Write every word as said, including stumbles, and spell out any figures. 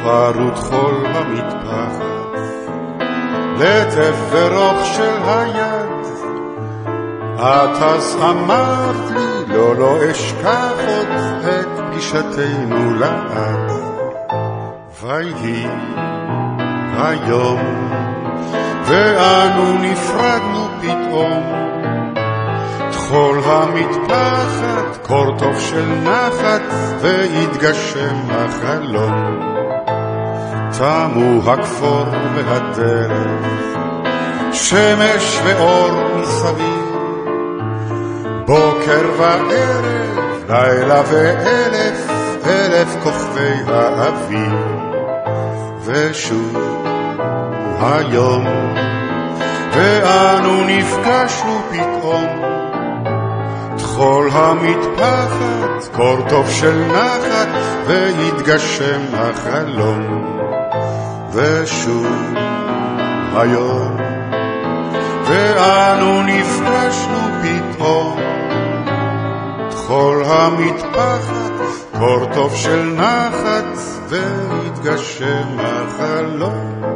חרוט חול המטפחת, לטף ורוך של היד. את אז אמרת לי, לא לא אשכח עוד את פגישתנו לעד. ויהי היום, ואנו נפרדנו פתאום, תחול המטפחת, קור טוב של נחת, והתגשם החלום. תמו הכפור והדרך, שמש ואור מסביב, בוקר וערב, לילה ואלף, אלף כוכבי האביב. ושוב היום, ואנו נפגשנו פתאום, תחול המטפחת, קור טוב של נחת, והתגשם החלום. ושוב היום, ואנו נפגשנו פתאום, תחול המטפחת, קור טוב של נחת, והתגשם החלום.